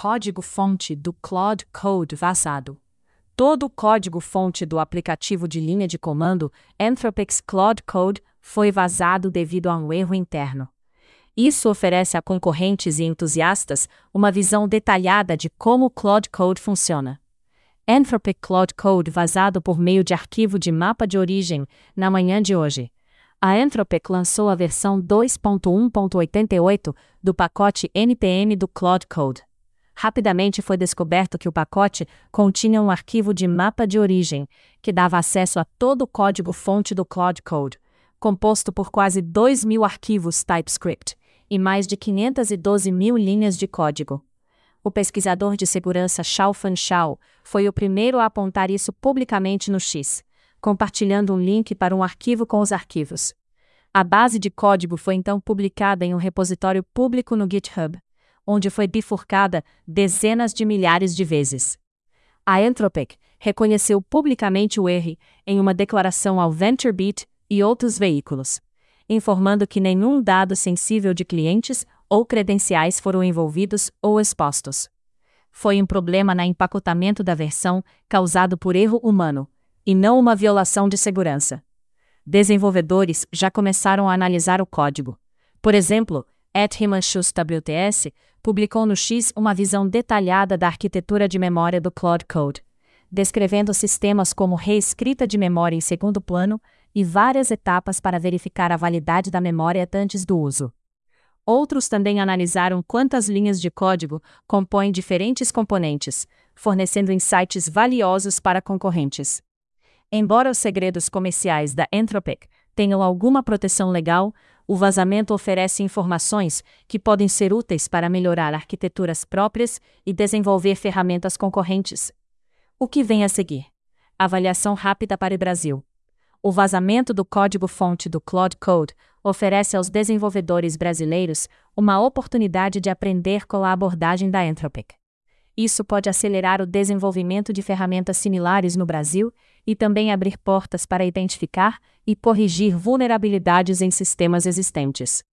código-fonte do Claude Code vazado. Todo o código-fonte do aplicativo de linha de comando Anthropic's Claude Code foi vazado devido a um erro interno. Isso oferece a concorrentes e entusiastas uma visão detalhada de como o Claude Code funciona. Anthropic Claude Code vazado por meio de arquivo de mapa de origem na manhã de hoje. A Anthropic lançou a versão 2.1.88 do pacote NPM do Claude Code. Rapidamente foi descoberto que o pacote continha um arquivo de mapa de origem, que dava acesso a todo o código-fonte do Claude Code, composto por quase 2.000 arquivos TypeScript e mais de 512.000 linhas de código. O pesquisador de segurança Xiaofan Shao foi o primeiro a apontar isso publicamente no X, compartilhando um link para um arquivo com os arquivos. A base de código foi então publicada em um repositório público no GitHub, onde foi bifurcada dezenas de milhares de vezes. A Anthropic reconheceu publicamente o erro em uma declaração ao VentureBeat e outros veículos, informando que nenhum dado sensível de clientes ou credenciais foram envolvidos ou expostos. Foi um problema no empacotamento da versão causado por erro humano, e não uma violação de segurança. Desenvolvedores já começaram a analisar o código. Por exemplo, @HimanshuSWTS publicou no X uma visão detalhada da arquitetura de memória do Claude Code, descrevendo sistemas como reescrita de memória em segundo plano e várias etapas para verificar a validade da memória antes do uso. Outros também analisaram quantas linhas de código compõem diferentes componentes, fornecendo insights valiosos para concorrentes. Embora os segredos comerciais da Anthropic tenham alguma proteção legal, o vazamento oferece informações que podem ser úteis para melhorar arquiteturas próprias e desenvolver ferramentas concorrentes. O que vem a seguir? Avaliação rápida para o Brasil. O vazamento do código-fonte do Claude Code oferece aos desenvolvedores brasileiros uma oportunidade de aprender com a abordagem da Anthropic. Isso pode acelerar o desenvolvimento de ferramentas similares no Brasil e também abrir portas para identificar e corrigir vulnerabilidades em sistemas existentes.